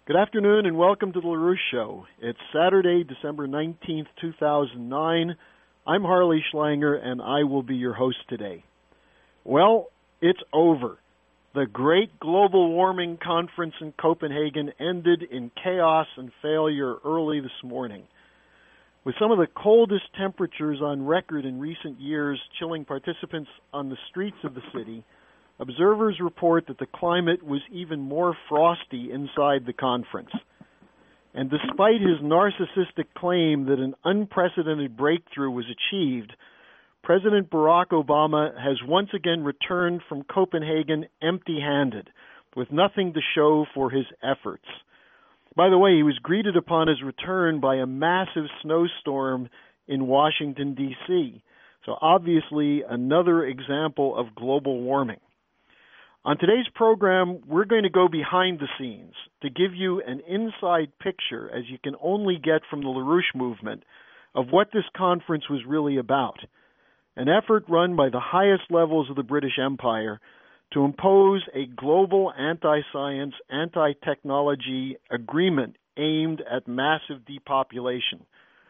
Good afternoon and welcome to the LaRouche Show. It's Saturday, December 19th, 2009. I'm Harley Schlanger and I will be your host today. Well, it's over. The Great Global Warming Conference in Copenhagen ended in chaos and failure early this morning. With some of the coldest temperatures on record in recent years chilling participants on the streets of the city, observers report that the climate was even more frosty inside the conference. And despite his narcissistic claim that an unprecedented breakthrough was achieved, President Barack Obama has once again returned from Copenhagen empty-handed, with nothing to show for his efforts. By the way, he was greeted upon his return by a massive snowstorm in Washington, D.C., so obviously another example of global warming. On today's program, we're going to go behind the scenes to give you an inside picture, as you can only get from the LaRouche movement, of what this conference was really about. An effort run by the highest levels of the British Empire to impose a global anti-science, anti-technology agreement aimed at massive depopulation.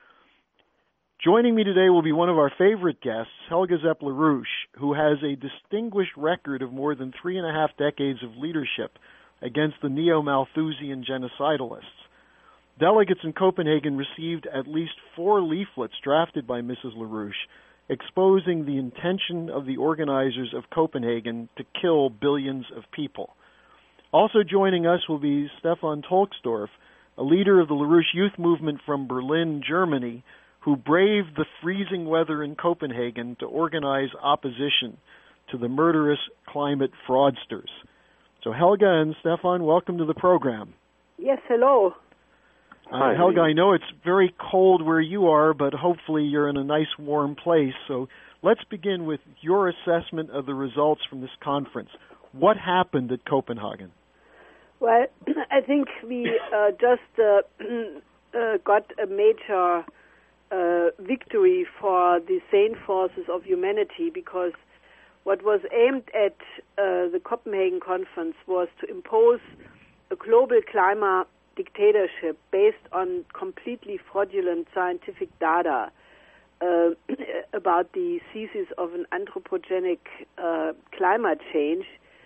Joining me today will be one of our favorite guests, Helga Zepp-LaRouche, who has a distinguished record of more than 3.5 decades of leadership against the neo-Malthusian genocidalists. Delegates in Copenhagen received at least 4 leaflets drafted by Mrs. LaRouche, exposing the intention of the organizers of Copenhagen to kill billions of people. Also joining us will be Stefan Tolksdorf, a leader of the LaRouche youth movement from Berlin, Germany, who braved the freezing weather in Copenhagen to organize opposition to the murderous climate fraudsters. So Helga and Stefan, welcome to the program. Yes, hello. Hi. Helga, I know it's very cold where you are, but hopefully you're in a nice warm place. So let's begin with your assessment of the results from this conference. What happened at Copenhagen? Well, I think we just got a major victory for the sane forces of humanity, because what was aimed at the Copenhagen conference was to impose a global climate dictatorship based on completely fraudulent scientific data about the thesis of an anthropogenic climate change,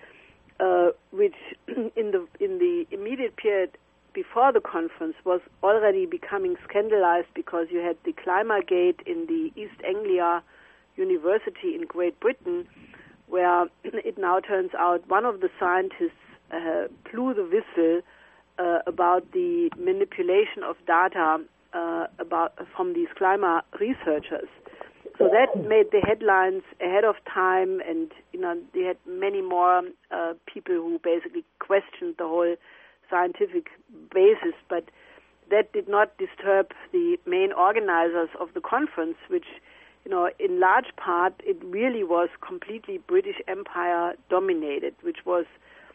which in the immediate period before the conference was already becoming scandalized, because you had the Climategate in the East Anglia University in Great Britain, where it now turns out one of the scientists blew the whistle about the manipulation of data from these climate researchers. So that made the headlines ahead of time, and they had many more people who basically questioned the whole scientific basis, but that did not disturb the main organizers of the conference, which, in large part, it really was completely British Empire dominated, which was,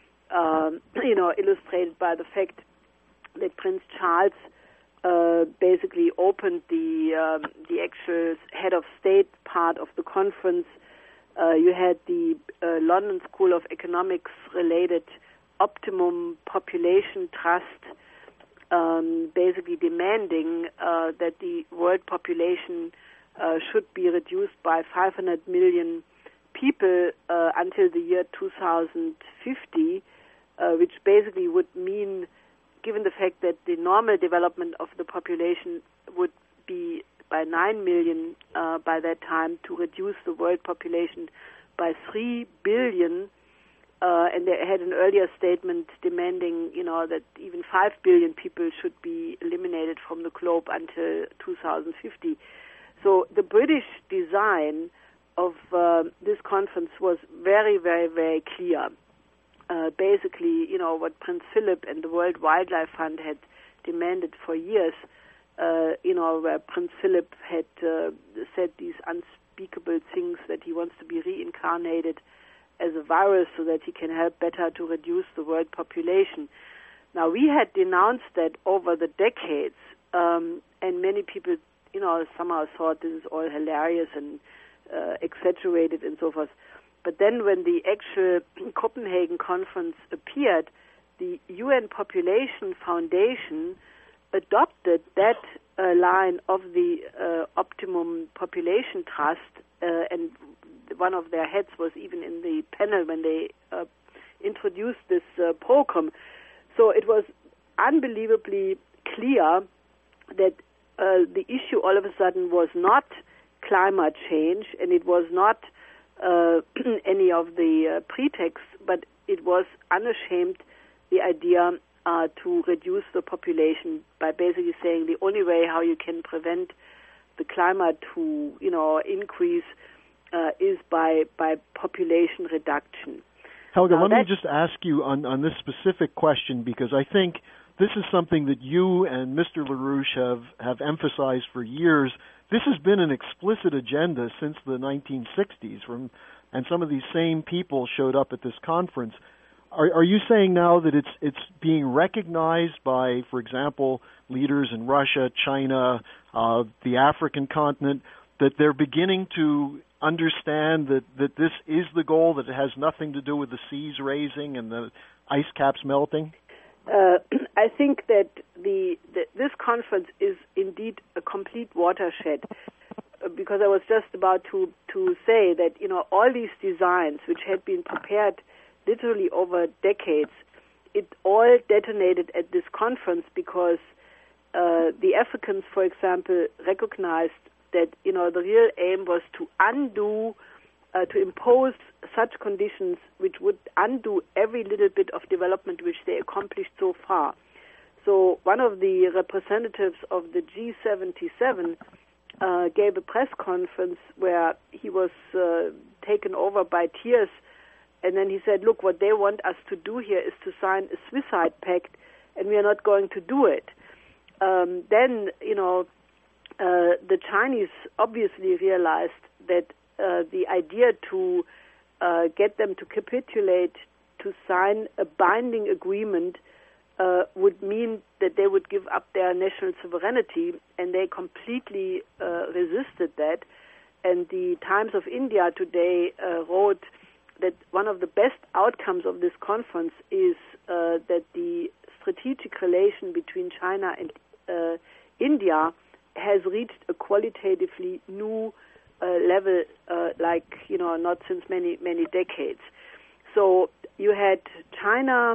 illustrated by the fact that Prince Charles basically opened the actual head of state part of the conference. You had the London School of Economics related Optimum Population Trust basically demanding that the world population should be reduced by 500 million people until the year 2050, which basically would mean, given the fact that the normal development of the population would be by 9 million by that time, to reduce the world population by 3 billion. And they had an earlier statement demanding, that even 5 billion people should be eliminated from the globe until 2050. So the British design of this conference was very, very, very clear. Basically, what Prince Philip and the World Wildlife Fund had demanded for years, where Prince Philip had said these unspeakable things that he wants to be reincarnated as a virus so that he can help better to reduce the world population. Now, we had denounced that over the decades, and many people, somehow thought this is all hilarious and exaggerated and so forth. But then when the actual Copenhagen conference appeared, the UN Population Foundation adopted that line of the Optimum Population Trust, and one of their heads was even in the panel when they introduced this program. So it was unbelievably clear that the issue all of a sudden was not climate change, and it was not any of the pretexts, but it was unashamed the idea to reduce the population by basically saying the only way how you can prevent the climate to increase is by population reduction. Helga, let me just ask you on this specific question, because I think this is something that you and Mr. LaRouche have emphasized for years. This has been an explicit agenda since the 1960s, and some of these same people showed up at this conference. Are you saying now that it's being recognized by, for example, leaders in Russia, China, the African continent, that they're beginning to understand that this is the goal, that it has nothing to do with the seas raising and the ice caps melting? I think that this conference is indeed a complete watershed, because I was just about to say that all these designs which had been prepared literally over decades, it all detonated at this conference because the Africans, for example, recognized that the real aim was to undo, to impose such conditions which would undo every little bit of development which they accomplished so far. So one of the representatives of the G77 gave a press conference where he was taken over by tears, and then he said, look, what they want us to do here is to sign a suicide pact, and we are not going to do it. Then the Chinese obviously realized that the idea to get them to capitulate, to sign a binding agreement, would mean that they would give up their national sovereignty, and they completely resisted that. And the Times of India today wrote that one of the best outcomes of this conference is that the strategic relation between China and India has reached a qualitatively new level, not since many decades. So you had China,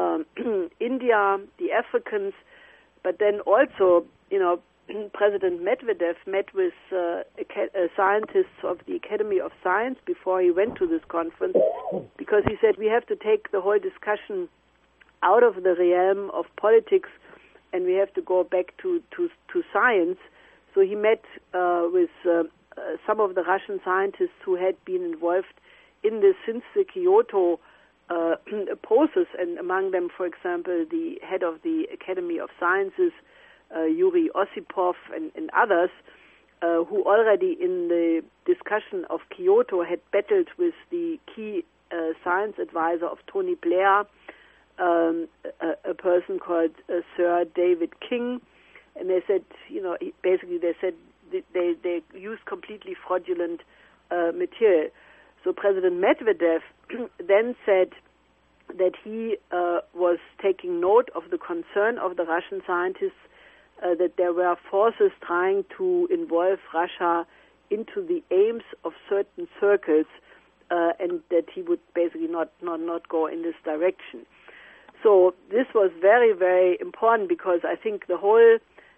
India, the Africans, but then also, President Medvedev met with scientists of the Academy of Science before he went to this conference, because he said we have to take the whole discussion out of the realm of politics, and we have to go back to science. So he met with some of the Russian scientists who had been involved in this since the Kyoto process, and among them, for example, the head of the Academy of Sciences, Yuri Osipov, and others, who already in the discussion of Kyoto had battled with the key science advisor of Tony Blair, a person called Sir David King, and they said, they used completely fraudulent material. So President Medvedev then said that he was taking note of the concern of the Russian scientists, that there were forces trying to involve Russia into the aims of certain circles, and that he would basically not go in this direction. So this was very, very important, because I think the whole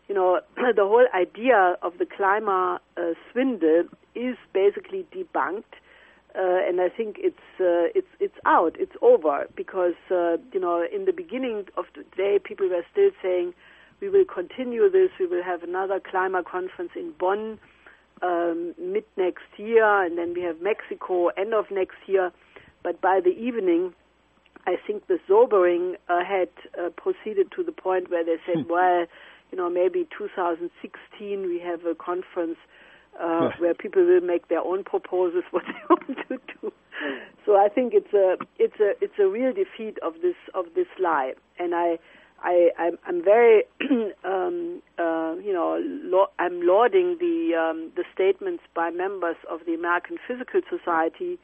idea of the climate swindle is basically debunked, and I think it's out, it's over, because in the beginning of the day, people were still saying we will continue this, we will have another climate conference in Bonn mid next year, and then we have Mexico end of next year. But by the evening, I think the sobering had proceeded to the point where they said, well, maybe 2016 we have a conference where people will make their own proposals what they want to do. So I think it's a real defeat of this lie, and I'm very I'm lauding the statements by members of the American Physical Society,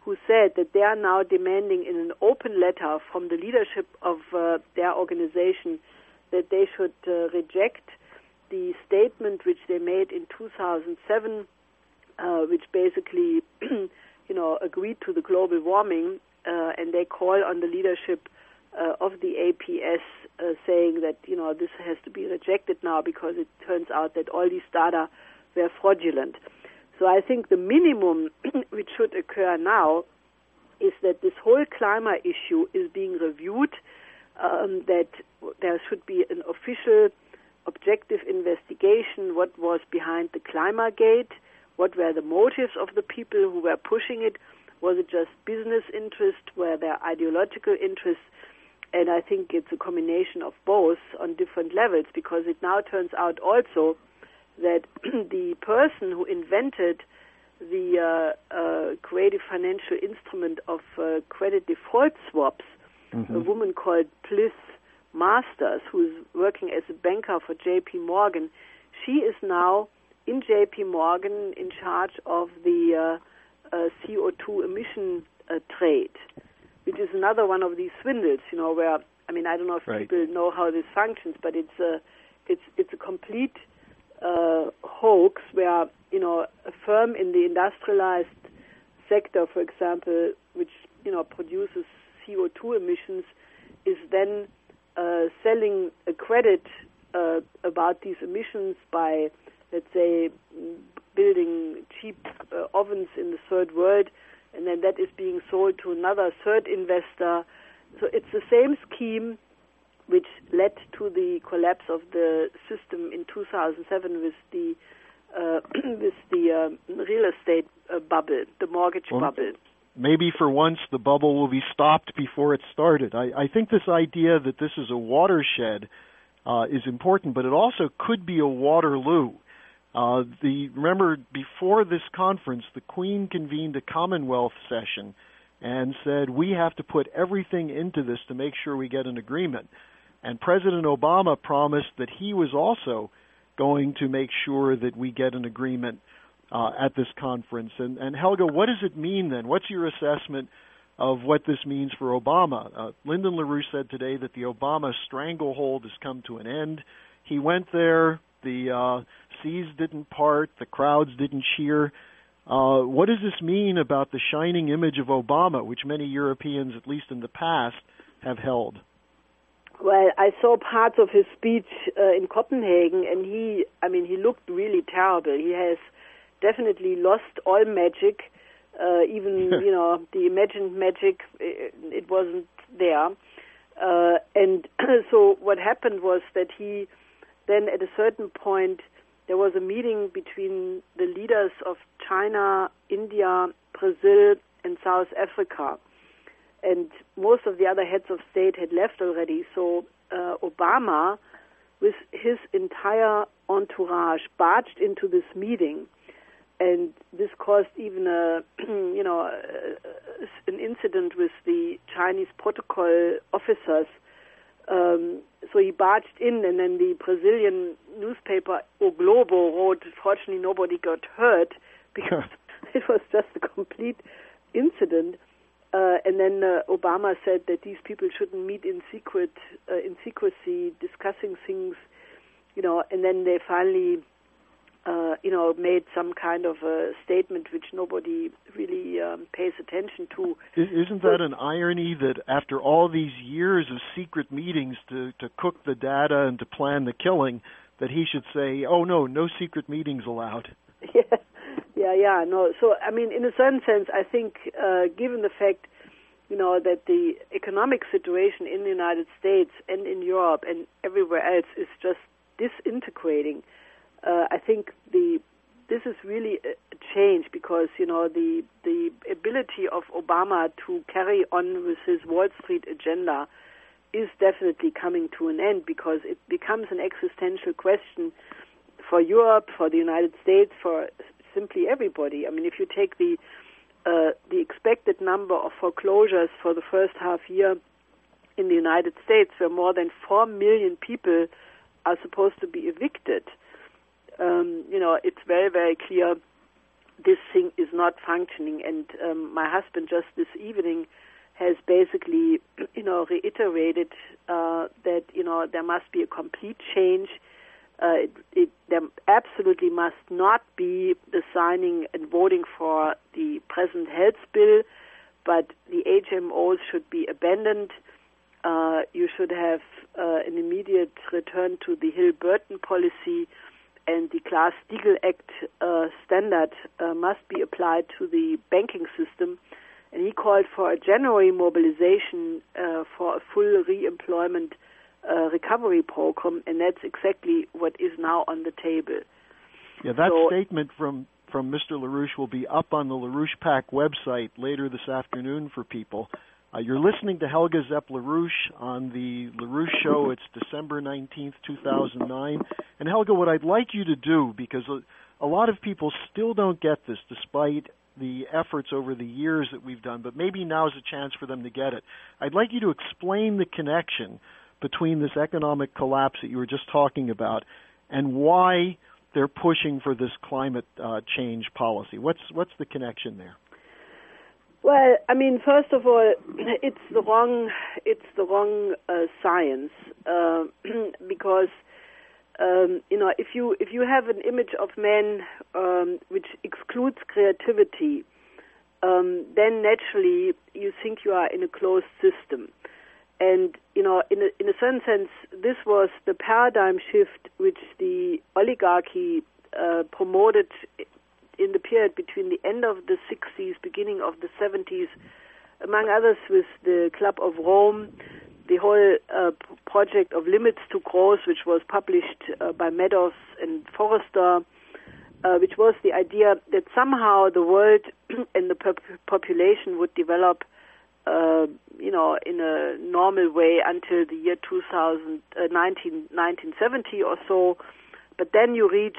who said that they are now demanding in an open letter from the leadership of their organization that they should reject the statement which they made in 2007, which basically, agreed to the global warming, and they call on the leadership of the APS saying that, this has to be rejected now because it turns out that all these data were fraudulent. So I think the minimum which should occur now is that this whole climate issue is being reviewed, that there should be an official objective investigation, what was behind the Climategate, what were the motives of the people who were pushing it, was it just business interest, were there ideological interests, and I think it's a combination of both on different levels, because it now turns out also that the person who invented the creative financial instrument of credit default swaps, a woman called Bliss Masters, who's working as a banker for J.P. Morgan, she is now in J.P. Morgan in charge of the CO2 emission trade, which is another one of these swindles, where, I don't know if people know how this functions, but it's a complete hoax where, a firm in the industrialized sector, for example, which, produces CO2 emissions, is then selling a credit about these emissions by, let's say, building cheap ovens in the third world, and then that is being sold to another third investor. So it's the same scheme which led to the collapse of the system in 2007 with the real estate bubble, the mortgage bubble. Maybe for once the bubble will be stopped before it started. I think this idea that this is a watershed is important, but it also could be a Waterloo. Remember, before this conference, the Queen convened a Commonwealth session and said, we have to put everything into this to make sure we get an agreement. And President Obama promised that he was also going to make sure that we get an agreement at this conference. And Helga, what does it mean then? What's your assessment of what this means for Obama? Lyndon LaRouche said today that the Obama stranglehold has come to an end. He went there, the seas didn't part, the crowds didn't cheer. What does this mean about the shining image of Obama, which many Europeans, at least in the past, have held? Well, I saw parts of his speech in Copenhagen, and he looked really terrible. He has definitely lost all magic, even, the imagined magic, it wasn't there. And so what happened was that he then at a certain point, there was a meeting between the leaders of China, India, Brazil, and South Africa. And most of the other heads of state had left already. So Obama, with his entire entourage, barged into this meeting. And this caused even an incident with the Chinese protocol officers. So he barged in, and then the Brazilian newspaper O Globo wrote, fortunately nobody got hurt, because it was just a complete incident. And then Obama said that these people shouldn't meet in secrecy, discussing things, and then they finally, made some kind of a statement which nobody really pays attention to. Isn't that an irony that after all these years of secret meetings to cook the data and to plan the killing, that he should say, oh, no secret meetings allowed? Yeah, no. So, in a certain sense, I think, given the fact, that the economic situation in the United States and in Europe and everywhere else is just disintegrating, I think this is really a change, because, the ability of Obama to carry on with his Wall Street agenda is definitely coming to an end, because it becomes an existential question for Europe, for the United States, for simply everybody. If you take the expected number of foreclosures for the first half year in the United States, where more than 4 million people are supposed to be evicted, it's very, very clear this thing is not functioning. And my husband just this evening has basically, reiterated that, there must be a complete change. There absolutely must not be the signing and voting for the present health bill, but the HMOs should be abandoned. You should have an immediate return to the Hill-Burton policy, and the Glass-Steagall Act standard must be applied to the banking system. And he called for a January mobilization for a full re-employment recovery program, and that's exactly what is now on the table. Yeah, that statement from Mr. LaRouche will be up on the LaRouche PAC website later this afternoon for people. You're listening to Helga Zepp-LaRouche on the LaRouche Show. It's December 19th, 2009. And Helga, what I'd like you to do, because a lot of people still don't get this despite the efforts over the years that we've done, but maybe now is a chance for them to get it. I'd like you to explain the connection between this economic collapse that you were just talking about and why they're pushing for this climate change policy. What's the connection there? Well, I mean, first of all, it's the wrong science because if you have an image of man which excludes creativity, then naturally you think you are in a closed system. And, in a certain sense, this was the paradigm shift which the oligarchy promoted in the period between the end of the 60s, beginning of the 70s, among others with the Club of Rome, the whole project of Limits to Growth, which was published by Meadows and Forrester, which was the idea that somehow the world and the population would develop in a normal way until the year 1970 or so. But then you reach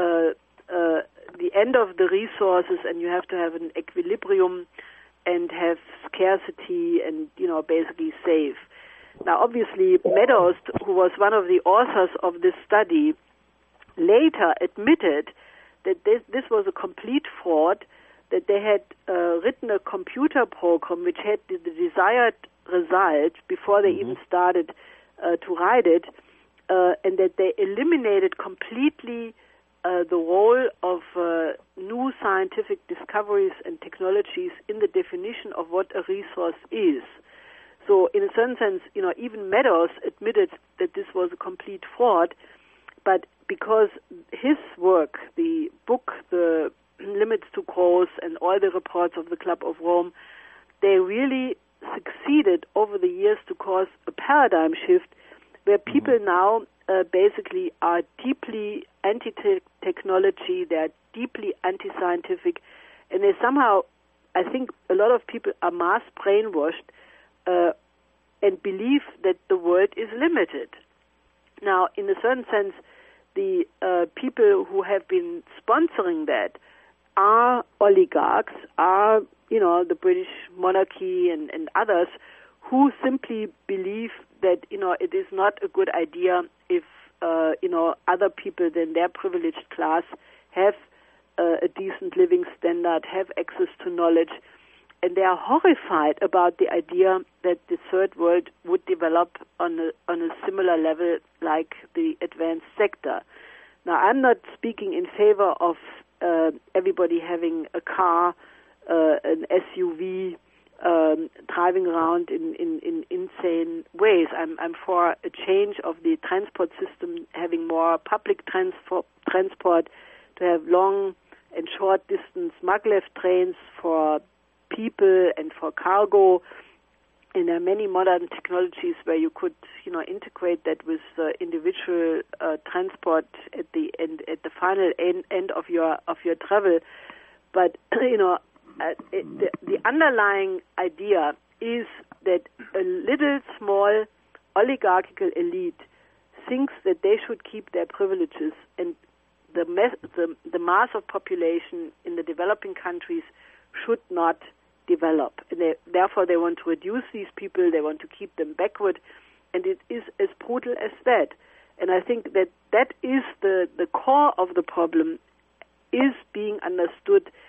the end of the resources, and you have to have an equilibrium and have scarcity and, basically save. Now, obviously, Meadows, who was one of the authors of this study, later admitted that this was a complete fraud, that they had written a computer program which had the desired result before they even started to write it, and that they eliminated completely the role of new scientific discoveries and technologies in the definition of what a resource is. So in a certain sense, even Meadows admitted that this was a complete fraud, but because his work, the book, the Limits to Growth, and all the reports of the Club of Rome, they really succeeded over the years to cause a paradigm shift where people now basically are deeply anti-technology, they're deeply anti-scientific, and they somehow, I think a lot of people are mass brainwashed and believe that the world is limited. Now, in a certain sense, the people who have been sponsoring that are oligarchs, are, the British monarchy and others who simply believe that, it is not a good idea if, other people than their privileged class have a decent living standard, have access to knowledge, and they are horrified about the idea that the third world would develop on a similar level like the advanced sector. Now, I'm not speaking in favor of everybody having a car, an SUV, driving around in insane ways. I'm for a change of the transport system, having more public transport, to have long and short distance maglev trains for people and for cargo. And there are many modern technologies where you could, integrate that with individual transport at the end, at the final end of your travel. But the underlying idea is that a little small oligarchical elite thinks that they should keep their privileges, and the mass of population in the developing countries should not develop. And therefore they want to reduce these people, they want to keep them backward, and it is as brutal as that. And I think that is the core of the problem, is being understood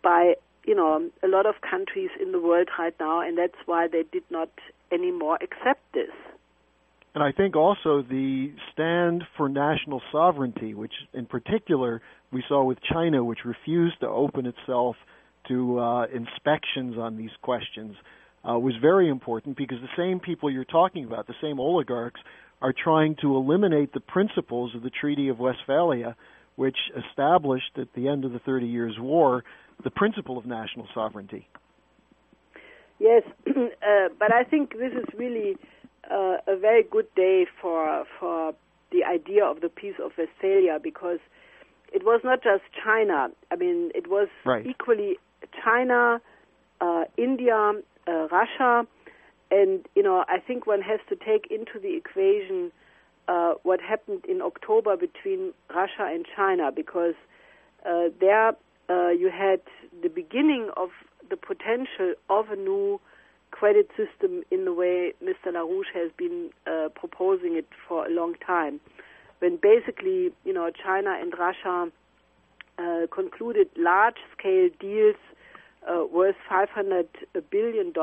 by, a lot of countries in the world right now, and that's why they did not anymore accept this. And I think also the stand for national sovereignty, which in particular we saw with China, which refused to open itself to inspections on these questions, was very important, because the same people you're talking about, the same oligarchs, are trying to eliminate the principles of the Treaty of Westphalia, which established at the end of the 30 Years' War the principle of national sovereignty. Yes, but I think this is really a very good day for the idea of the Peace of Westphalia, because it was not just China. I mean, it was equally China, India, Russia, and I think one has to take into the equation what happened in October between Russia and China, because there you had the beginning of the potential of a new credit system in the way Mr. LaRouche has been proposing it for a long time, when basically China and Russia concluded large-scale deals worth $500 billion,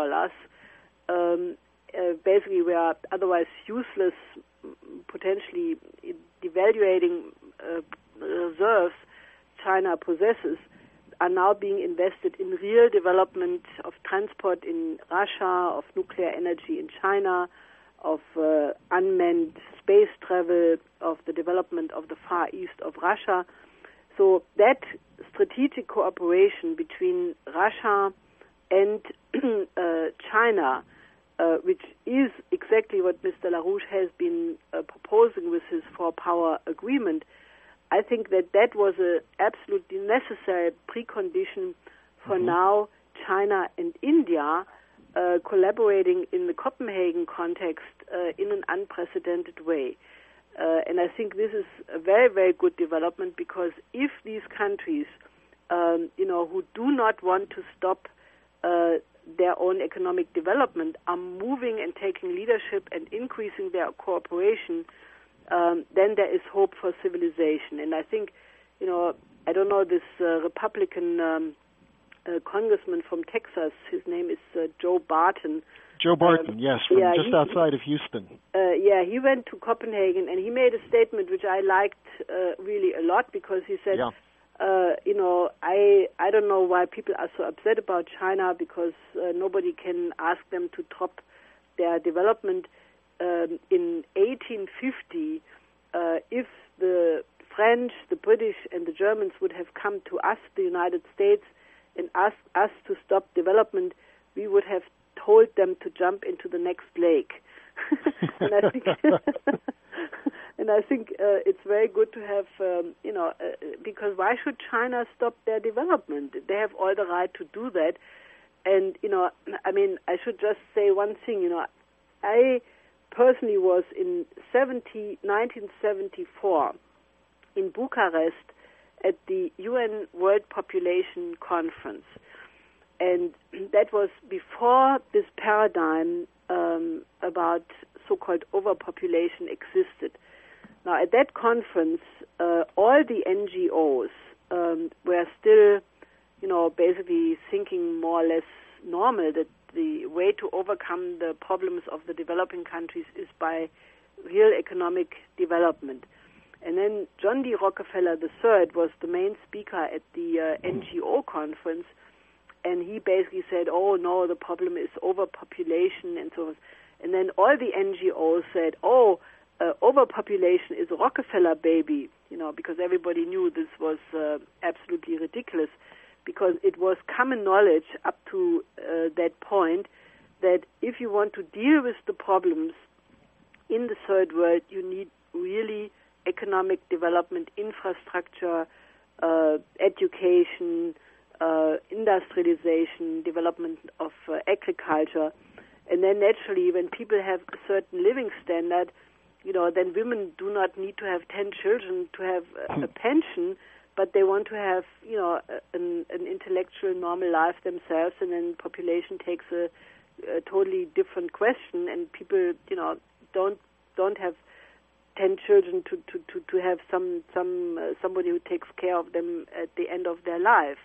basically were otherwise useless, potentially devaluating reserves China possesses, are now being invested in real development of transport in Russia, of nuclear energy in China, of unmanned space travel, of the development of the Far East of Russia. So that strategic cooperation between Russia and China, which is exactly what Mr. LaRouche has been proposing with his four-power agreement, I think that was an absolutely necessary precondition for now China and India collaborating in the Copenhagen context in an unprecedented way. And I think this is a very, very good development, because if these countries, who do not want to stop their own economic development, are moving and taking leadership and increasing their cooperation, then there is hope for civilization. And I think, I don't know, this Republican congressman from Texas, his name is Joe Barton. Joe Barton, yes, from just outside of Houston. He went to Copenhagen, and he made a statement which I liked really a lot, because he said, I don't know why people are so upset about China, because nobody can ask them to drop their development. In 1850, if the French, the British, and the Germans would have come to us, the United States, and asked us to stop development, we would have told them to jump into the next lake. And I think, it's very good to have, because why should China stop their development? They have all the right to do that. And, I should just say one thing, I personally was in 1974 in Bucharest at the UN World Population Conference. And that was before this paradigm about so-called overpopulation existed. Now, at that conference, all the NGOs were still, basically thinking more or less normal that the way to overcome the problems of the developing countries is by real economic development. And then John D. Rockefeller III was the main speaker at the NGO conference, and he basically said, oh, no, the problem is overpopulation and so on. And then all the NGOs said, overpopulation is a Rockefeller baby, because everybody knew this was absolutely ridiculous, because it was common knowledge up to that point that if you want to deal with the problems in the third world, you need really economic development, infrastructure, education, industrialization, development of agriculture. And then naturally, when people have a certain living standard, then women do not need to have 10 children to have a pension, but they want to have, an intellectual, normal life themselves, and then population takes a totally different question, and people, don't have 10 children to have somebody who takes care of them at the end of their life.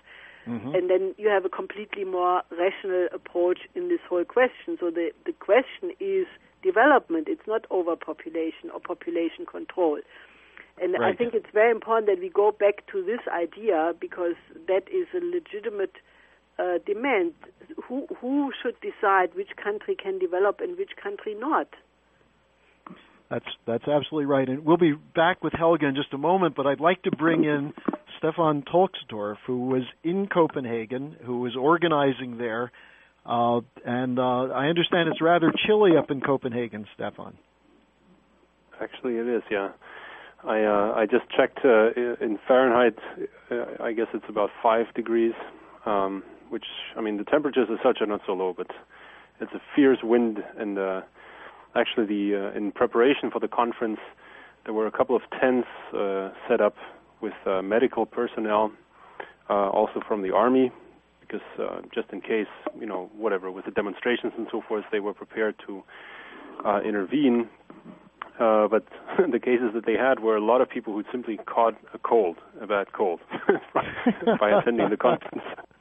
And then you have a completely more rational approach in this whole question. So the question is development. It's not overpopulation or population control. And I think it's very important that we go back to this idea, because that is a legitimate demand. Who should decide which country can develop and which country not? That's absolutely right. And we'll be back with Helga in just a moment, but I'd like to bring in Stefan Tolksdorf, who was in Copenhagen, who was organizing there. And I understand it's rather chilly up in Copenhagen, Stefan. Actually, it is, yeah. I just checked in Fahrenheit. I guess it's about 5 degrees, which, I mean, the temperatures as such are not so low, but it's a fierce wind. And actually, in preparation for the conference, there were a couple of tents set up with medical personnel, also from the Army, because just in case, whatever, with the demonstrations and so forth, they were prepared to intervene. But the cases that they had were a lot of people who simply caught a bad cold, by attending the conference.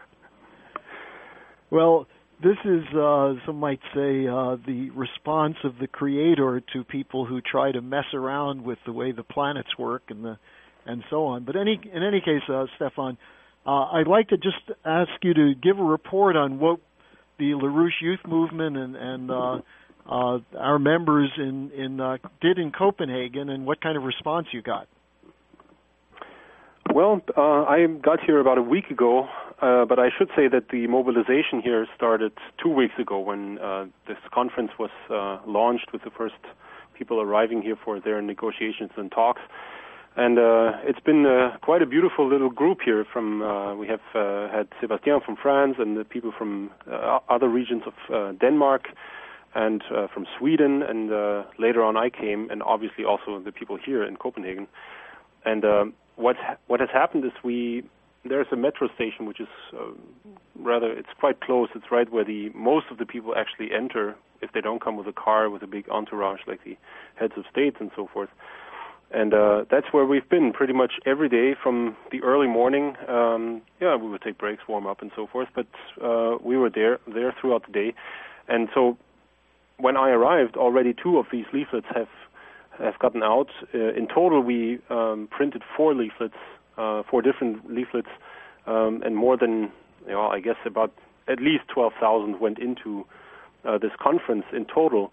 Well, this is, some might say, the response of the Creator to people who try to mess around with the way the planets work and so on. But in any case, Stefan, I'd like to just ask you to give a report on what the LaRouche Youth Movement and our members did in Copenhagen, and what kind of response you got. Well, I got here about a week ago, but I should say that the mobilization here started 2 weeks ago when this conference was launched, with the first people arriving here for their negotiations and talks. And it's been quite a beautiful little group here. We have had Sébastien from France and the people from other regions of Denmark and from Sweden, and later on I came, and obviously also the people here in Copenhagen. And what has happened is there's a metro station which is it's quite close. It's right where most of the people actually enter if they don't come with a car with a big entourage like the heads of states and so forth. And that's where we've been pretty much every day from the early morning. We would take breaks, warm up, and so forth. But we were there throughout the day. And so when I arrived, already 2 of these leaflets have gotten out. In total, we printed 4 leaflets, 4 different leaflets, and more than, I guess about at least 12,000 went into this conference in total.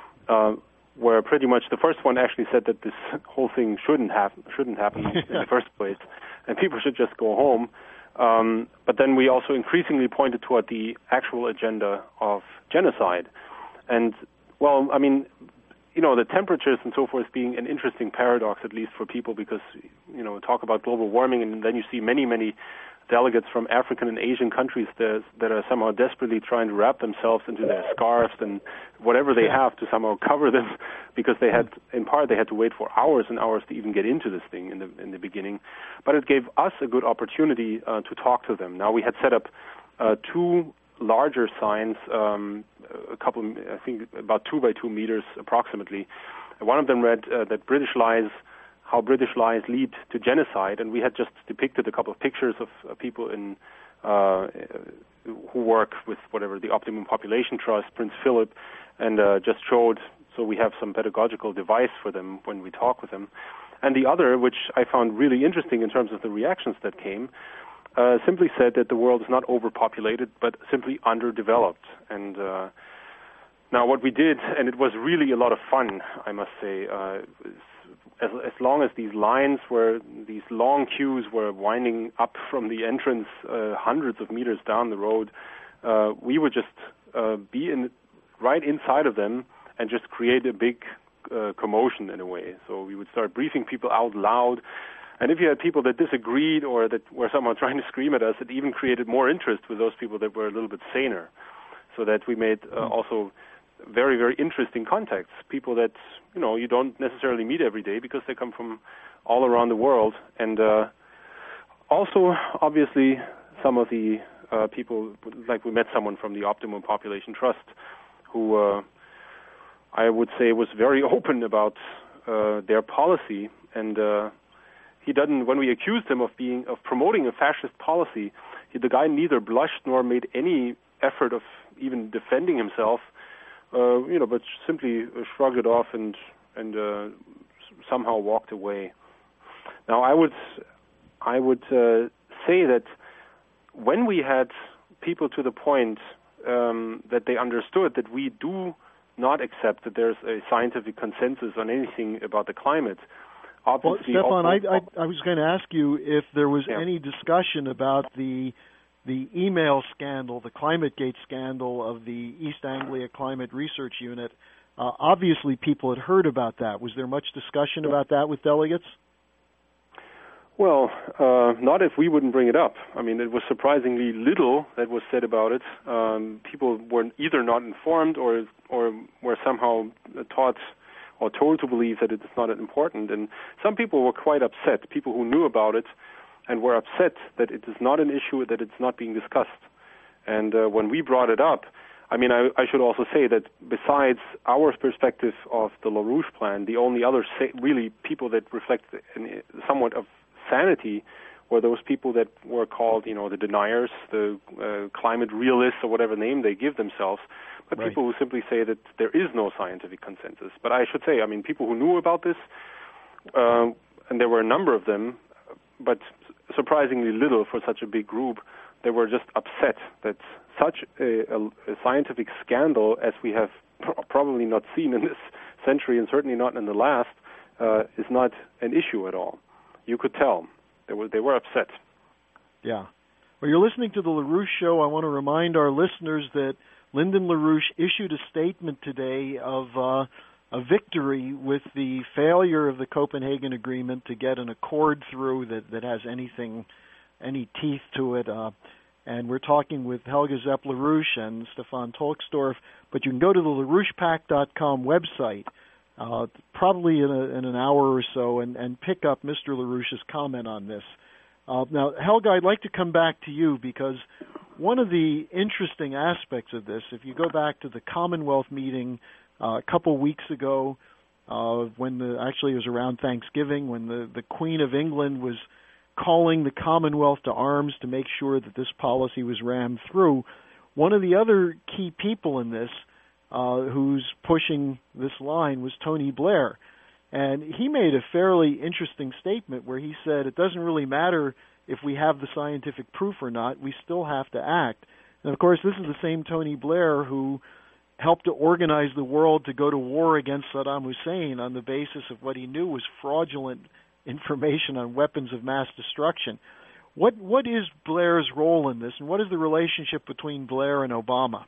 Where pretty much the first one actually said that this whole thing shouldn't happen in the first place, and people should just go home. But then we also increasingly pointed toward the actual agenda of genocide. And, well, I mean, the temperatures and so forth being an interesting paradox, at least for people, because, talk about global warming, and then you see many, many delegates from African and Asian countries that are somehow desperately trying to wrap themselves into their scarves and whatever they have to somehow cover them, because they had to wait for hours and hours to even get into this thing in the beginning. But it gave us a good opportunity to talk to them. Now we had set up 2 larger signs, a couple, I think about 2 by 2 meters approximately. One of them read that how British lies lead to genocide, and we had just depicted a couple of pictures of people who work with the Optimum Population Trust, Prince Philip, and just showed, so we have some pedagogical device for them when we talk with them. And the other, which I found really interesting in terms of the reactions that came, simply said that the world is not overpopulated, but simply underdeveloped. And now what we did, and it was really a lot of fun, I must say, as long as these long queues were winding up from the entrance hundreds of meters down the road, we would just be right inside of them and just create a big commotion in a way. So we would start briefing people out loud. And if you had people that disagreed or that were somehow trying to scream at us, it even created more interest with those people that were a little bit saner. So that we made also very, very interesting contacts, people that, you don't necessarily meet every day because they come from all around the world. And also, obviously, some of the people, like we met someone from the Optimum Population Trust who I would say was very open about their policy. And when we accused him of promoting a fascist policy, the guy neither blushed nor made any effort of even defending himself, but simply shrugged it off and somehow walked away. Now, I would say that when we had people to the point that they understood that we do not accept that there's a scientific consensus on anything about the climate. Obviously, well, Stefan, I was going to ask you if there was any discussion about the email scandal, the ClimateGate scandal of the East Anglia Climate Research Unit. Obviously, people had heard about that. Was there much discussion about that with delegates? Well, not if we wouldn't bring it up. I mean, it was surprisingly little that was said about it. People were either not informed or were somehow taught or told to believe that it's not important. And some people were quite upset, people who knew about it and were upset that it is not an issue, that it's not being discussed. And when we brought it up, I mean, I should also say that besides our perspective of the LaRouche plan, the only other really people that reflect somewhat of sanity were those people that were called, the deniers, the climate realists, or whatever name they give themselves, but people who simply say that there is no scientific consensus. But I should say, I mean, people who knew about this, and there were a number of them, but surprisingly little for such a big group, they were just upset that such a scientific scandal as we have probably not seen in this century, and certainly not in the last, is not an issue at all. You could tell. They were upset. Yeah. Well, you're listening to the LaRouche Show. I want to remind our listeners that Lyndon LaRouche issued a statement today of a victory with the failure of the Copenhagen Agreement to get an accord through that has any teeth to it. And we're talking with Helga Zepp LaRouche and Stefan Tolksdorf. But you can go to the LaRouchePAC.com website probably in an hour or so and pick up Mr. LaRouche's comment on this. Now, Helga, I'd like to come back to you because one of the interesting aspects of this, if you go back to the Commonwealth meeting a couple weeks ago, actually it was around Thanksgiving, when the Queen of England was calling the Commonwealth to arms to make sure that this policy was rammed through, one of the other key people in this who's pushing this line was Tony Blair. And he made a fairly interesting statement where he said it doesn't really matter if we have the scientific proof or not, we still have to act. And, of course, this is the same Tony Blair who helped to organize the world to go to war against Saddam Hussein on the basis of what he knew was fraudulent information on weapons of mass destruction. What is Blair's role in this, and what is the relationship between Blair and Obama?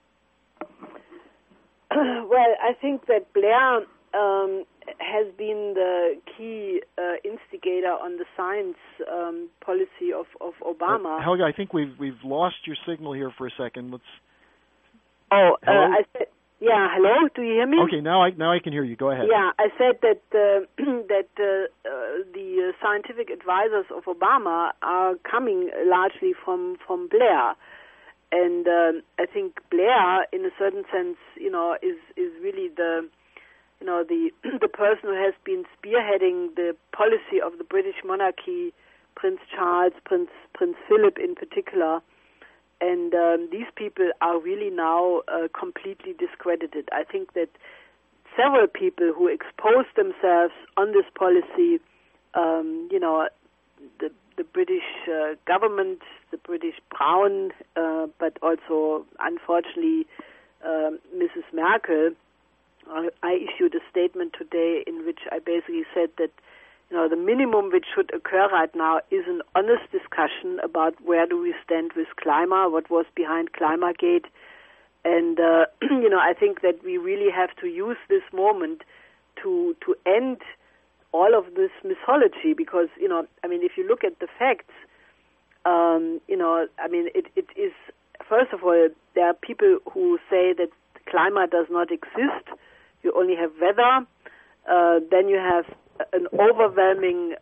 Well, I think that Blair has been the key instigator on the science policy of Obama. Helga, I think we've lost your signal here for a second. Let's. I said, yeah. Hello, do you hear me? Okay, now I can hear you. Go ahead. Yeah, I said that the scientific advisors of Obama are coming largely from Blair. And I think Blair, in a certain sense, is really the person who has been spearheading the policy of the British monarchy, Prince Charles, Prince Philip in particular. And these people are really now completely discredited. I think that several people who exposed themselves on this policy, the British government, the British Crown, but also, unfortunately, Mrs. Merkel. I issued a statement today in which I basically said that, the minimum which should occur right now is an honest discussion about where do we stand with climate, what was behind ClimateGate, and I think that we really have to use this moment to end all of this mythology, because if you look at the facts, it is, first of all, there are people who say that climate does not exist. You only have weather. Then you have an overwhelming,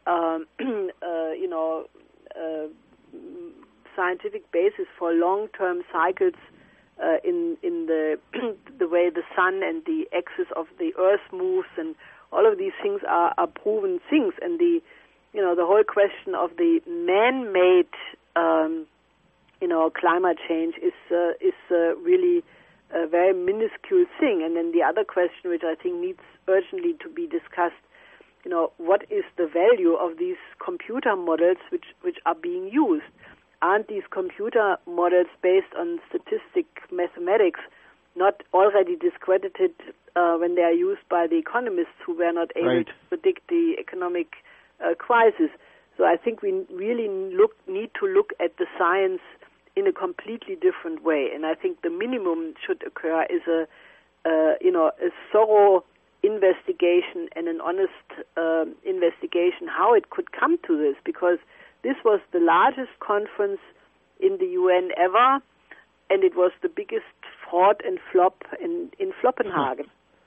scientific basis for long-term cycles in the way the sun and the axis of the Earth moves, and all of these things are proven things. And the whole question of the man-made climate change is really a very minuscule thing. And then the other question, which I think needs urgently to be discussed, what is the value of these computer models which are being used? Aren't these computer models based on statistic mathematics not already discredited when they are used by the economists who were not able to predict the economic crisis? So I think we really need to look at the science in a completely different way. And I think the minimum should occur is a thorough investigation and an honest investigation how it could come to this, because this was the largest conference in the UN ever, and it was the biggest fraud and flop in Floppenhagen.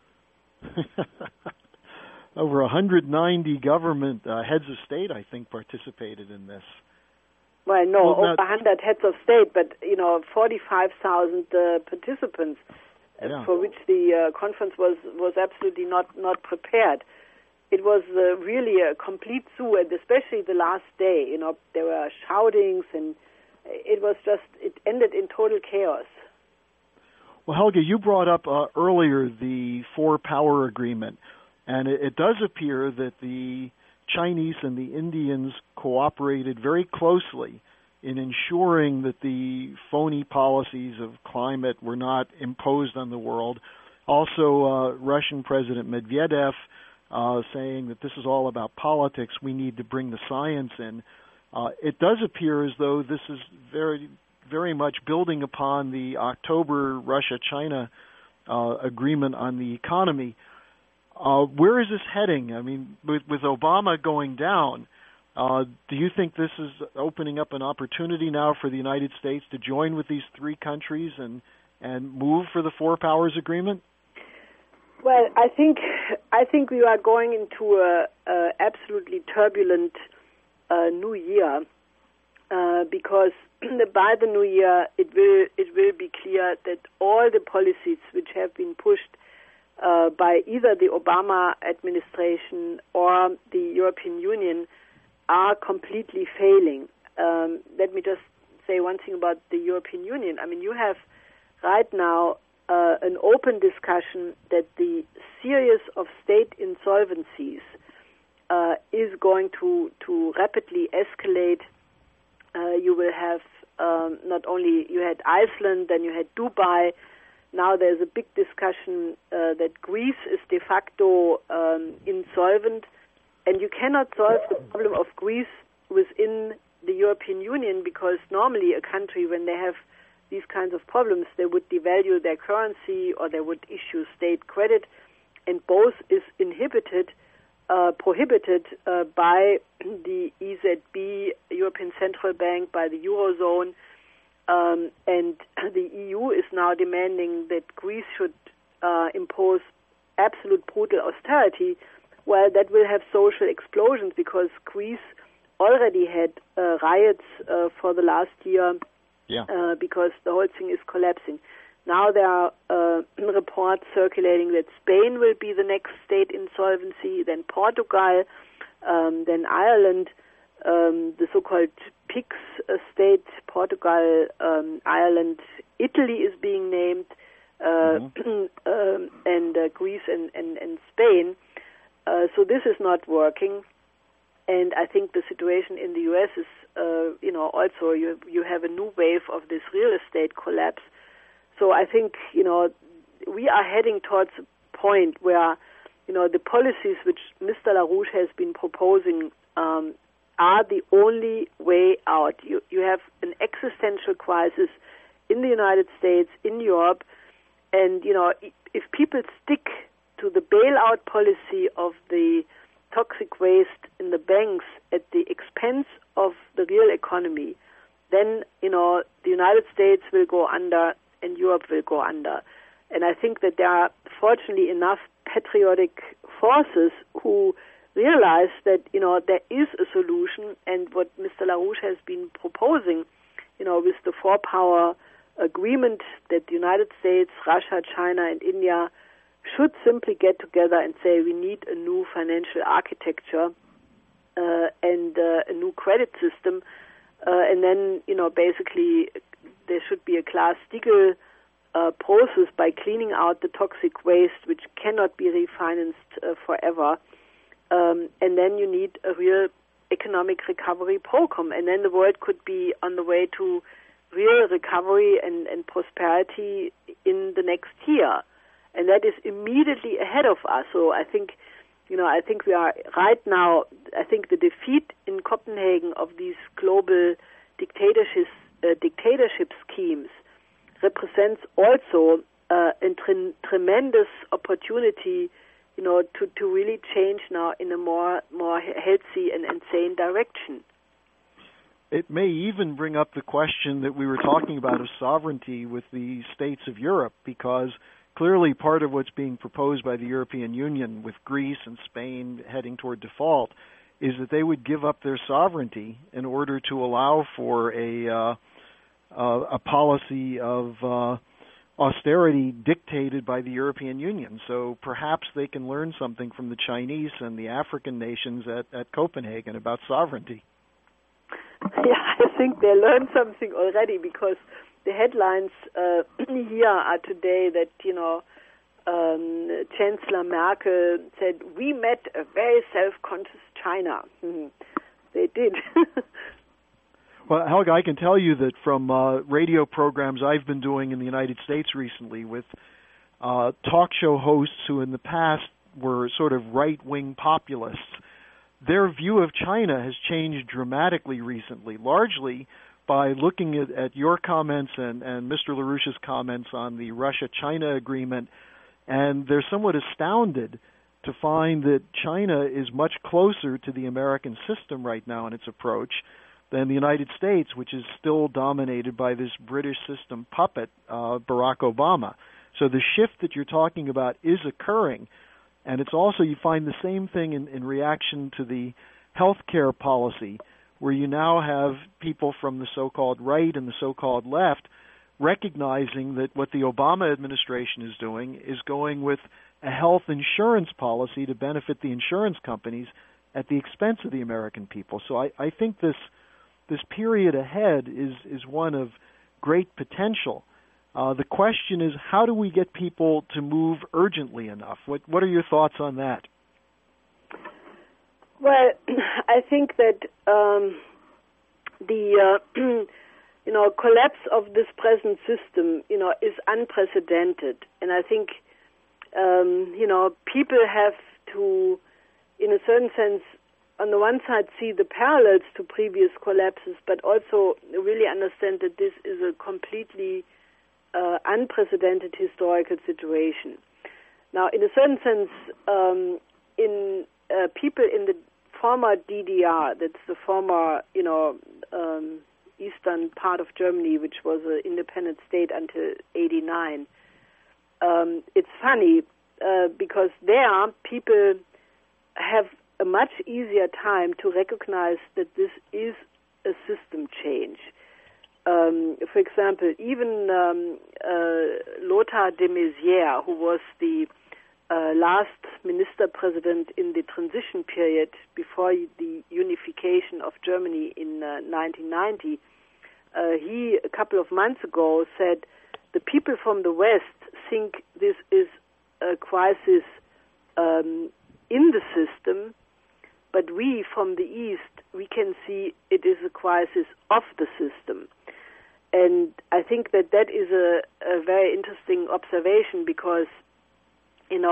Over 190 government heads of state, I think, participated in this. Well, no, over 100 heads of state, but 45,000 participants, for which the conference was absolutely not prepared. It was really a complete zoo, and especially the last day. There were shoutings, and it ended in total chaos. Well, Helge, you brought up earlier the four-power agreement, and it does appear that the Chinese and the Indians cooperated very closely in ensuring that the phony policies of climate were not imposed on the world. Also, Russian President Medvedev saying that this is all about politics, we need to bring the science in. It does appear as though this is very, very much building upon the October Russia-China agreement on the economy. Where is this heading? I mean, with Obama going down, do you think this is opening up an opportunity now for the United States to join with these three countries and move for the Four Powers Agreement? Well, I think we are going into a absolutely turbulent new year because by the new year it will be clear that all the policies which have been pushed by either the Obama administration or the European Union are completely failing. Let me just say one thing about the European Union. I mean, you have right now an open discussion that the series of state insolvencies is going to rapidly escalate. You will have not only, you had Iceland, then you had Dubai. Now there's a big discussion that Greece is de facto insolvent, and you cannot solve the problem of Greece within the European Union, because normally a country, when they have these kinds of problems, they would devalue their currency or they would issue state credit, and both is prohibited by the EZB, European Central Bank, by the Eurozone, and the EU is now demanding that Greece should impose absolute brutal austerity. Well, that will have social explosions, because Greece already had riots for the last year. Because the whole thing is collapsing. Now there are reports circulating that Spain will be the next state insolvency, then Portugal, then Ireland, the so-called PIGS state, Portugal, Ireland, Italy is being named, and Greece and Spain. So this is not working. And I think the situation in the U.S. is, also you have a new wave of this real estate collapse. So I think, we are heading towards a point where, the policies which Mr. LaRouche has been proposing are the only way out. You have an existential crisis in the United States, in Europe, and, if people stick to the bailout policy of the toxic waste in the banks at the expense of the real economy, then, the United States will go under and Europe will go under. And I think that there are, fortunately, enough patriotic forces who realize that, there is a solution, and what Mr. LaRouche has been proposing, with the four-power agreement, that the United States, Russia, China, and India should simply get together and say we need a new financial architecture and a new credit system. and then, basically there should be a Glass-Steagall process by cleaning out the toxic waste, which cannot be refinanced forever. And then you need a real economic recovery program, and then the world could be on the way to real recovery and prosperity in the next year. And that is immediately ahead of us. So I think we are right now, I think the defeat in Copenhagen of these global dictatorship schemes represents also a tremendous opportunity, to really change now in a more healthy and sane direction. It may even bring up the question that we were talking about of sovereignty with the states of Europe, because clearly part of what's being proposed by the European Union with Greece and Spain heading toward default is that they would give up their sovereignty in order to allow for a policy of austerity dictated by the European Union. So perhaps they can learn something from the Chinese and the African nations at Copenhagen about sovereignty. Yeah, I think they learned something already, because the headlines here are today that, Chancellor Merkel said, "We met a very self-conscious China." They did. Well, Helga, I can tell you that from radio programs I've been doing in the United States recently with talk show hosts who in the past were sort of right-wing populists, their view of China has changed dramatically recently, largely by looking at your comments and Mr. LaRouche's comments on the Russia-China agreement, and they're somewhat astounded to find that China is much closer to the American system right now in its approach than the United States, which is still dominated by this British system puppet, Barack Obama. So the shift that you're talking about is occurring, and it's also, you find the same thing in reaction to the healthcare policy, where you now have people from the so-called right and the so-called left recognizing that what the Obama administration is doing is going with a health insurance policy to benefit the insurance companies at the expense of the American people. So I think this period ahead is one of great potential. The question is, how do we get people to move urgently enough? What are your thoughts on that? Well, I think that the collapse of this present system, is unprecedented, and I think people have to, in a certain sense, on the one side, see the parallels to previous collapses, but also really understand that this is a completely unprecedented historical situation. Now, in a certain sense, people in the former DDR, that's the former, eastern part of Germany, which was an independent state until '89. It's funny because there people have a much easier time to recognize that this is a system change. For example, even Lothar de Maizière, who was the last minister president in the transition period before the unification of Germany in 1990, he, a couple of months ago, said the people from the West think this is a crisis in the system, but we from the East, we can see it is a crisis of the system. And I think that is a very interesting observation, because in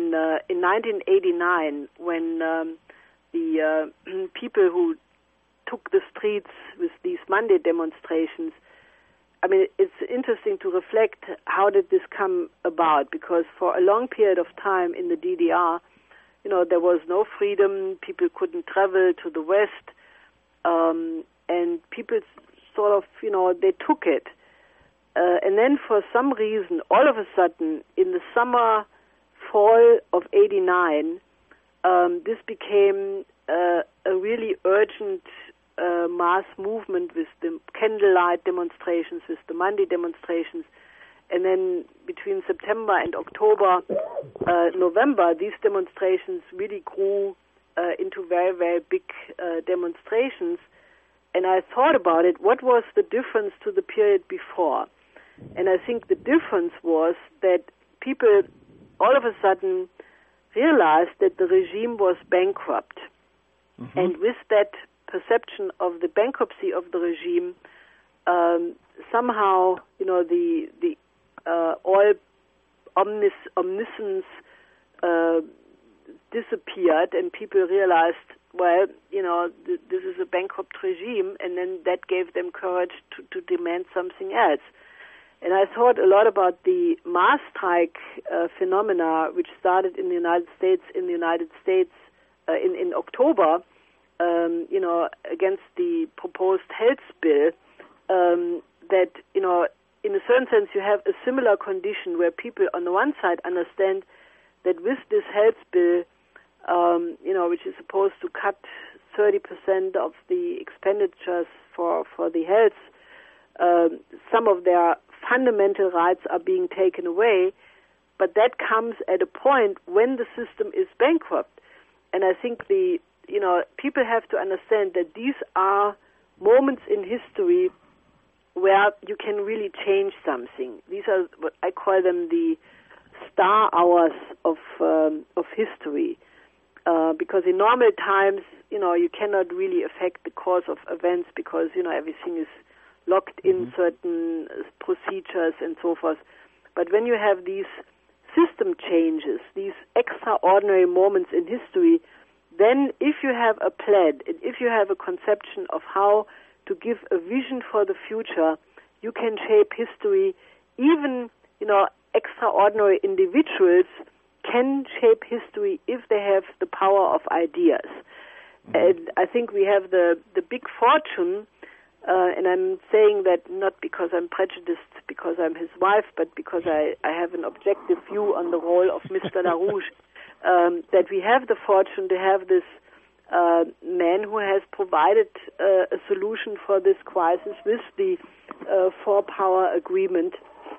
1989, when the people who took the streets with these Monday demonstrations, I mean, it's interesting to reflect how did this come about, because for a long period of time in the DDR, there was no freedom, people couldn't travel to the West, and people sort of, they took it. And then for some reason, all of a sudden, in the fall of '89, this became a really urgent mass movement with the candlelight demonstrations, with the Monday demonstrations. And then between September and October, November, these demonstrations really grew into very, very big demonstrations. And I thought about it, what was the difference to the period before? And I think the difference was that people all of a sudden realized that the regime was bankrupt. Mm-hmm. And with that perception of the bankruptcy of the regime, somehow, the all omniscience disappeared, and people realized, well, this is a bankrupt regime, and then that gave them courage to demand something else. And I thought a lot about the mass strike phenomena, which started in the United States in October, against the proposed health bill, that, in a certain sense you have a similar condition where people on the one side understand that with this health bill, which is supposed to cut 30% of the expenditures for the health, some of their fundamental rights are being taken away, but that comes at a point when the system is bankrupt. And I think people have to understand that these are moments in history where you can really change something. These are what I call them the star hours of history, because in normal times, you cannot really affect the course of events because everything is locked in certain procedures and so forth. But when you have these system changes, these extraordinary moments in history, then if you have a plan, and if you have a conception of how to give a vision for the future, you can shape history. Even, extraordinary individuals can shape history if they have the power of ideas. And I think we have the big fortune, and I'm saying that not because I'm prejudiced, because I'm his wife, but because I have an objective view on the role of Mr. LaRouche, that we have the fortune to have this man who has provided a solution for this crisis with the four-power agreement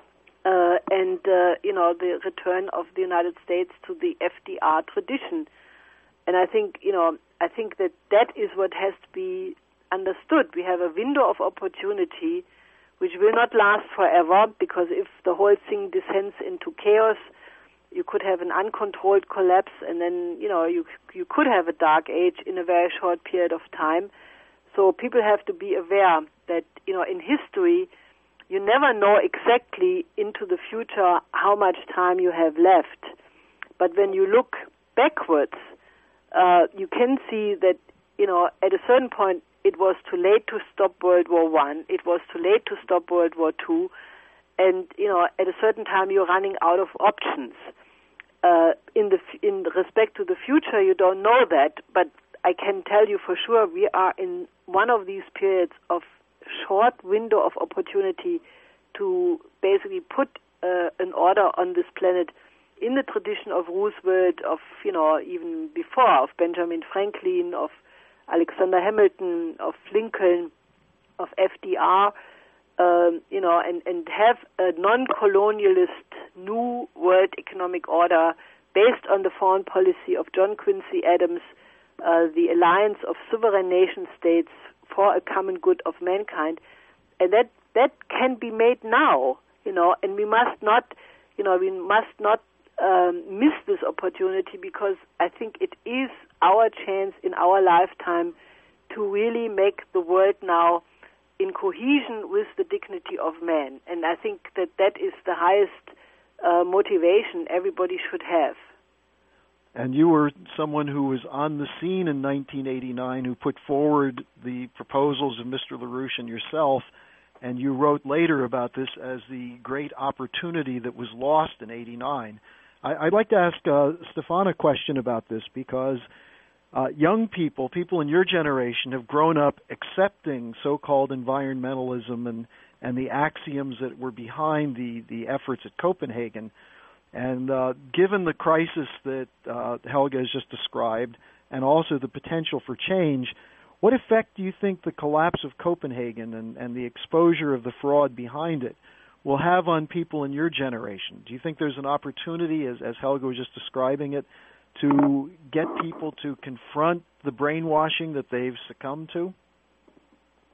and the return of the United States to the FDR tradition. And I think that is what has to be understood. We have a window of opportunity which will not last forever, because if the whole thing descends into chaos, you could have an uncontrolled collapse, and then you could have a dark age in a very short period of time. So people have to be aware that in history you never know exactly into the future how much time you have left. But when you look backwards, you can see that at a certain point it was too late to stop World War I. It was too late to stop World War II. And, at a certain time you're running out of options. In respect to the future, you don't know that, but I can tell you for sure we are in one of these periods of short window of opportunity to basically put an order on this planet in the tradition of Roosevelt, of, even before, of Benjamin Franklin, of Alexander Hamilton, of Lincoln, of FDR, and have a non-colonialist new world economic order based on the foreign policy of John Quincy Adams, the alliance of sovereign nation states for a common good of mankind. And that can be made now, and we must not miss this opportunity, because I think it is our chance in our lifetime to really make the world now in cohesion with the dignity of man. And I think that is the highest motivation everybody should have. And you were someone who was on the scene in 1989 who put forward the proposals of Mr. LaRouche and yourself, and you wrote later about this as the great opportunity that was lost in 89. I'd like to ask Stefan a question about this, because young people in your generation have grown up accepting so-called environmentalism and the axioms that were behind the efforts at Copenhagen. And given the crisis that Helga has just described, and also the potential for change, what effect do you think the collapse of Copenhagen and the exposure of the fraud behind it will have on people in your generation? Do you think there's an opportunity, as Helga was just describing it, to get people to confront the brainwashing that they've succumbed to?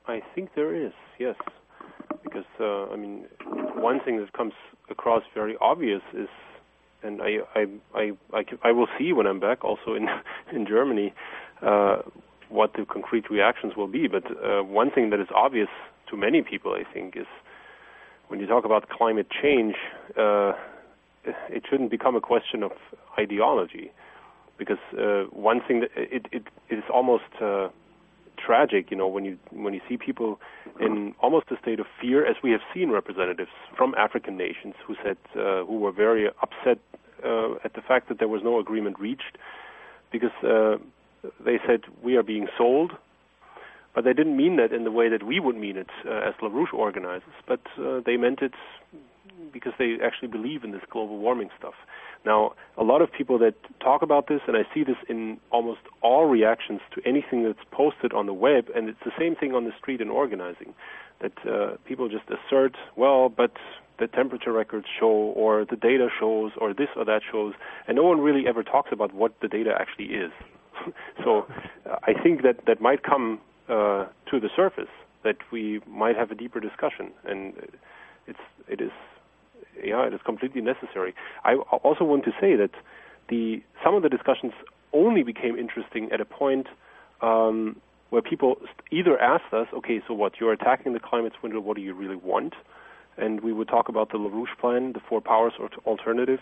I think there is, yes. Because, one thing that comes across very obvious is, and I will see when I'm back also in Germany what the concrete reactions will be. But one thing that is obvious to many people, I think, is when you talk about climate change, it shouldn't become a question of ideology. Because one thing that it is almost tragic, when you see people in almost a state of fear, as we have seen representatives from African nations who were very upset at the fact that there was no agreement reached, because they said we are being sold, but they didn't mean that in the way that we would mean it as LaRouche organizers, but they meant it because they actually believe in this global warming stuff. Now, a lot of people that talk about this, and I see this in almost all reactions to anything that's posted on the web, and it's the same thing on the street in organizing, that people just assert, well, but the temperature records show, or the data shows, or this or that shows, and no one really ever talks about what the data actually is. So I think that might come to the surface, that we might have a deeper discussion, and it is completely necessary. I also want to say that some of the discussions only became interesting at a point where people either asked us, okay, so what, you're attacking the climate swindle, what do you really want? And we would talk about the LaRouche plan, the four powers alternative.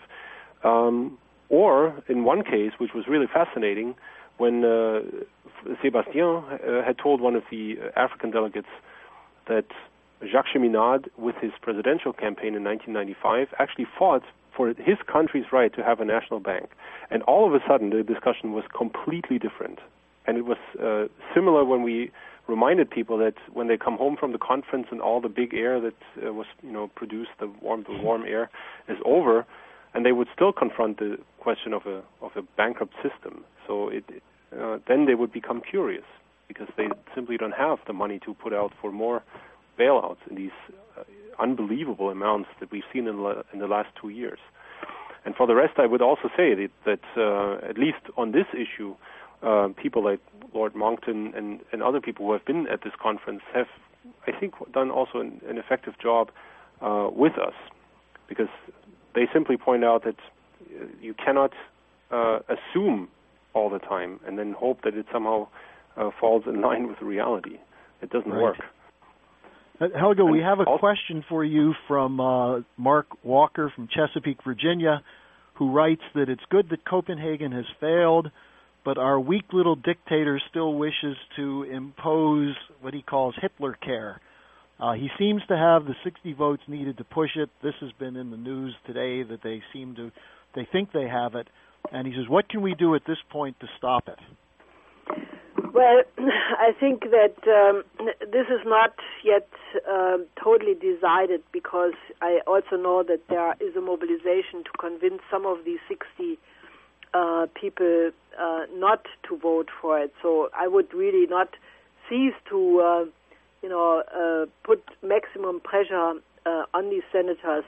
Or in one case, which was really fascinating, when Sébastien had told one of the African delegates that Jacques Cheminade, with his presidential campaign in 1995, actually fought for his country's right to have a national bank. And all of a sudden, the discussion was completely different. And it was similar when we reminded people that when they come home from the conference and all the big air that was produced, the warm air is over, and they would still confront the question of a bankrupt system. So then they would become curious, because they simply don't have the money to put out for more bailouts in these unbelievable amounts that we've seen in the last 2 years. And for the rest, I would also say that at least on this issue, people like Lord Monckton and other people who have been at this conference have, I think, done also an effective job with us, because they simply point out that you cannot assume all the time and then hope that it somehow falls in line with reality. It doesn't work. Helge, we have a question for you from Mark Walker from Chesapeake, Virginia, who writes that it's good that Copenhagen has failed, but our weak little dictator still wishes to impose what he calls Hitler care. He seems to have the 60 votes needed to push it. This has been in the news today that they think they have it. And he says, what can we do at this point to stop it? Well, I think that this is not yet totally decided, because I also know that there is a mobilization to convince some of these 60 people not to vote for it. So I would really not cease to, put maximum pressure on these senators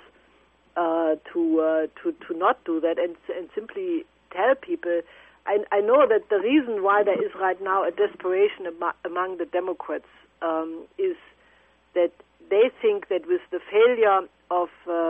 to not do that, and simply tell people. I know that the reason why there is right now a desperation among the Democrats is that they think that with the failure of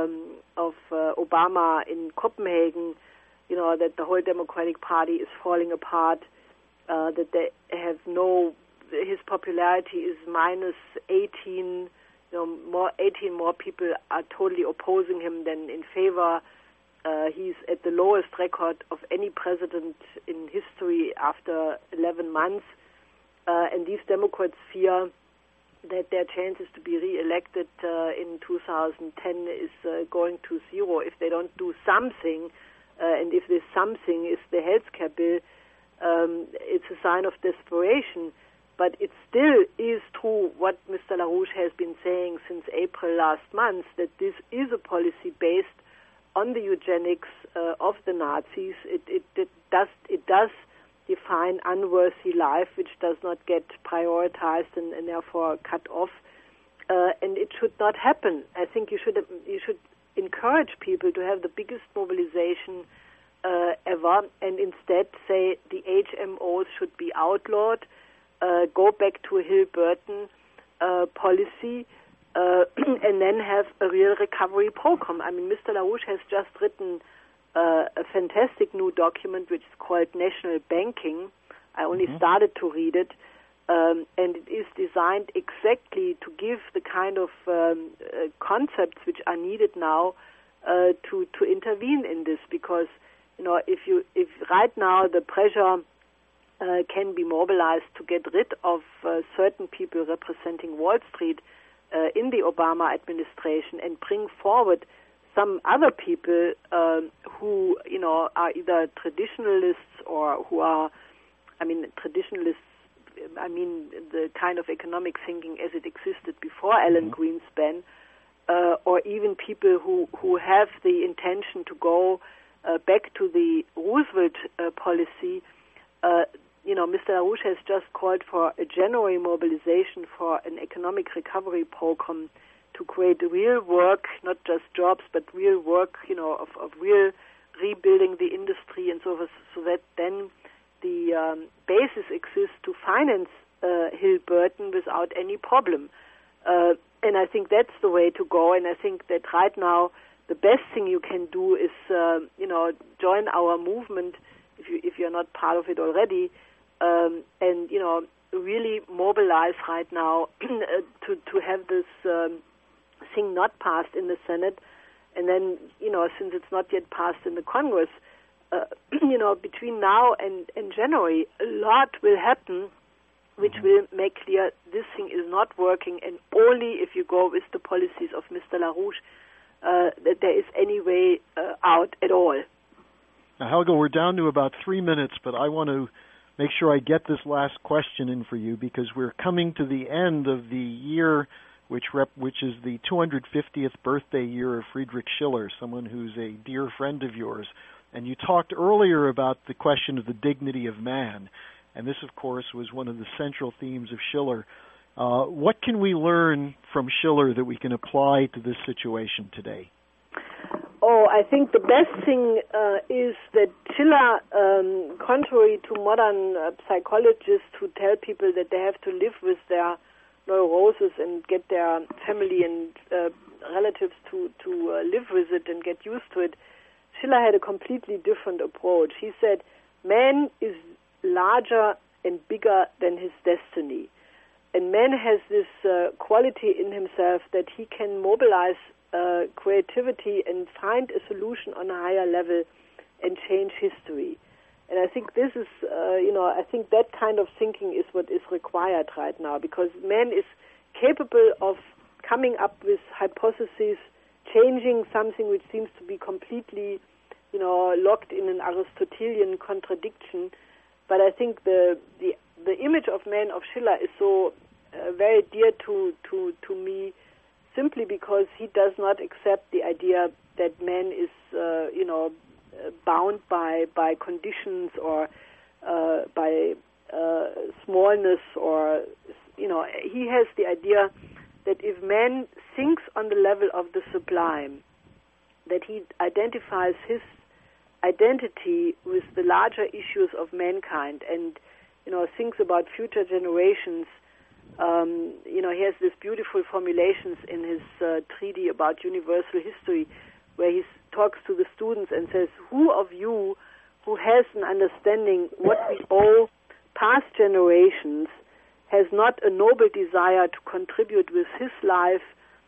Obama in Copenhagen, that the whole Democratic Party is falling apart, that they have his popularity is minus 18, 18 more people are totally opposing him than in favor. He's at the lowest record of any president in history after 11 months. And these Democrats fear that their chances to be re-elected in 2010 is going to zero if they don't do something. And if this something is the healthcare bill, it's a sign of desperation. But it still is true what Mr. LaRouche has been saying since April last month, that this is a policy based on the eugenics of the Nazis. It does define unworthy life, which does not get prioritized and therefore cut off, and it should not happen. I think you should encourage people to have the biggest mobilization ever, and instead say the HMOs should be outlawed. Go back to Hill Burton. policy and then have a real recovery program. I mean, Mr. LaRouche has just written a fantastic new document which is called National Banking. I only started to read it, and it is designed exactly to give the kind of concepts which are needed now to intervene in this, because if right now the pressure can be mobilized to get rid of certain people representing Wall Street in the Obama administration and bring forward some other people who are either traditionalists or who are, traditionalists, the kind of economic thinking as it existed before Alan Greenspan, or even people who have the intention to go back to the Roosevelt policy. Mr. LaRouche has just called for a January mobilization for an economic recovery program to create real work, not just jobs, but real work, of real rebuilding the industry and so that then the basis exists to finance Hill-Burton without any problem. And I think that's the way to go. And I think that right now the best thing you can do is, join our movement if you're not part of it already, and really mobilize right now to have this thing not passed in the Senate, and then since it's not yet passed in the Congress, between now and January, a lot will happen, which will make clear this thing is not working, and only if you go with the policies of Mr. LaRouche that there is any way out at all. Now, Helga, we're down to about 3 minutes, but I want to make sure I get this last question in for you, because we're coming to the end of the year which is the 250th birthday year of Friedrich Schiller, someone who's a dear friend of yours. And you talked earlier about the question of the dignity of man, and this, of course, was one of the central themes of Schiller. What can we learn from Schiller that we can apply to this situation today? Oh, I think the best thing is that Schiller, contrary to modern psychologists who tell people that they have to live with their neurosis and get their family and relatives to live with it and get used to it, Schiller had a completely different approach. He said, man is larger and bigger than his destiny. And man has this quality in himself that he can mobilize creativity and find a solution on a higher level and change history. And I think this is, I think that kind of thinking is what is required right now, because man is capable of coming up with hypotheses, changing something which seems to be completely, locked in an Aristotelian contradiction. But I think the image of man of Schiller is so very dear to me, simply because he does not accept the idea that man is, bound by conditions or by smallness, or, he has the idea that if man thinks on the level of the sublime, that he identifies his identity with the larger issues of mankind and, thinks about future generations. He has these beautiful formulations in his treatise about universal history, where he talks to the students and says, who of you who has an understanding what we owe past generations has not a noble desire to contribute with his life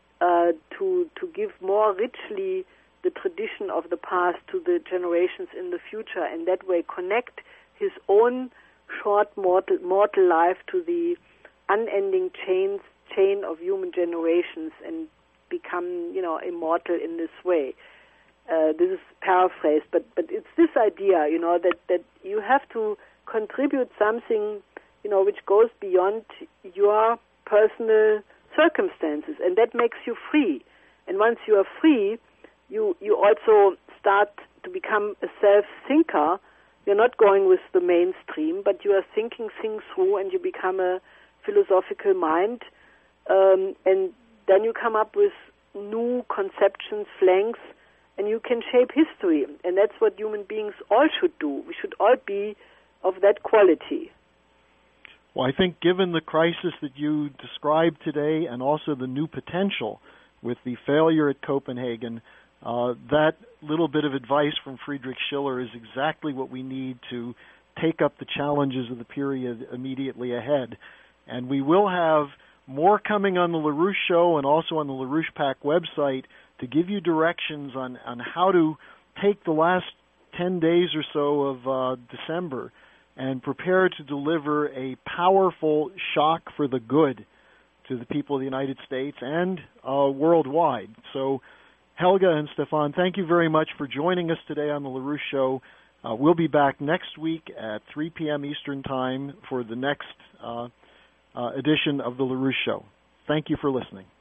to give more richly the tradition of the past to the generations in the future, and that way connect his own short mortal life to the unending chain of human generations and become, immortal in this way. This is paraphrased, but it's this idea, that you have to contribute something, which goes beyond your personal circumstances, and that makes you free. And once you are free, you also start to become a self-thinker. You're not going with the mainstream, but you are thinking things through, and you become a philosophical mind, and then you come up with new conceptions, flanks, and you can shape history. And that's what human beings all should do. We should all be of that quality. Well, I think given the crisis that you described today and also the new potential with the failure at Copenhagen, that little bit of advice from Friedrich Schiller is exactly what we need to take up the challenges of the period immediately ahead. And we will have more coming on the LaRouche Show and also on the LaRouche PAC website to give you directions on how to take the last 10 days or so of December and prepare to deliver a powerful shock for the good to the people of the United States and worldwide. So, Helga and Stefan, thank you very much for joining us today on the LaRouche Show. We'll be back next week at 3 p.m. Eastern Time for the next edition of the LaRouche Show. Thank you for listening.